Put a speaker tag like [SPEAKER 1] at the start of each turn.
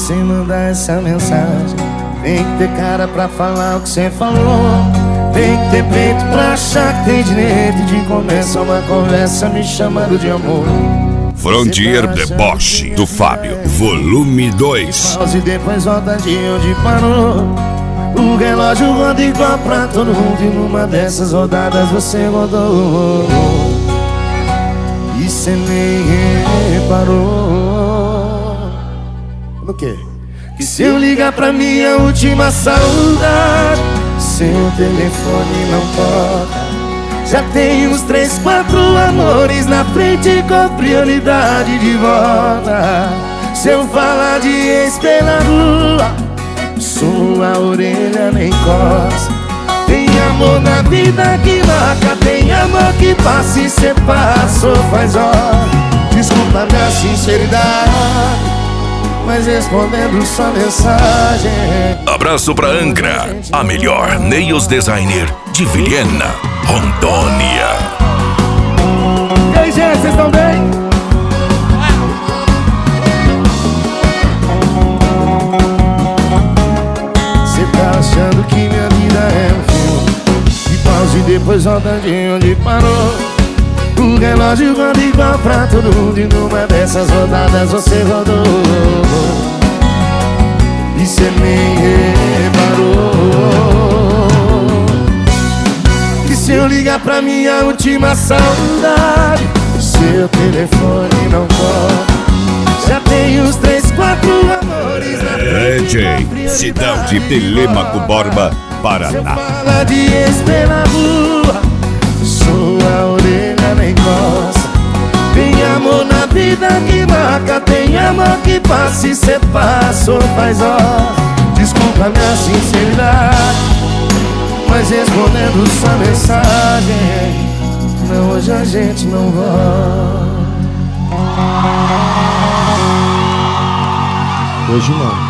[SPEAKER 1] você mandar essa mensagem. Tem que ter cara pra falar o que você falou. Tem que ter peito pra achar que tem direito de começar uma conversa me chamando de amor.
[SPEAKER 2] Frontier Deboche do Fábio, volume 2.
[SPEAKER 1] Pausa e depois volta de onde parou. O relógio roda igual pra todo mundo, e numa dessas rodadas você rodou. E cê nem reparou. No quê? Que se eu ligar pra minha última saudade, seu telefone não toca. Já tem uns 3, 4 amores na frente com prioridade de volta. Se eu falar de ex pela rua, sua orelha nem coça. Tem amor na vida que marca, tem amor que passa e cê passou faz hora. Desculpa minha sinceridade, mas respondendo sua mensagem.
[SPEAKER 2] Abraço pra Angra, a melhor nails designer de Vilhena, Rondônia.
[SPEAKER 1] E aí, gente, vocês estão bem? Cê tá achando que minha vida é um filme de pausa e depois volta de onde parou. O relógio roda igual pra todo mundo, e numa dessas rodadas você rodou. E cê nem reparou que se eu ligar pra minha última saudade, seu telefone não toca. Já tem uns 3, 4 amores na frente.
[SPEAKER 2] Cidade de Telêmaco Borba, Paraná.
[SPEAKER 1] Fala de ex pela rua, sua orelha nem coça. Tem amor na vida que marca, tem amor que passa e cê passou faz hora. Desculpa minha sinceridade, mas respondendo sua mensagem, não, hoje a gente não volta. Hoje não.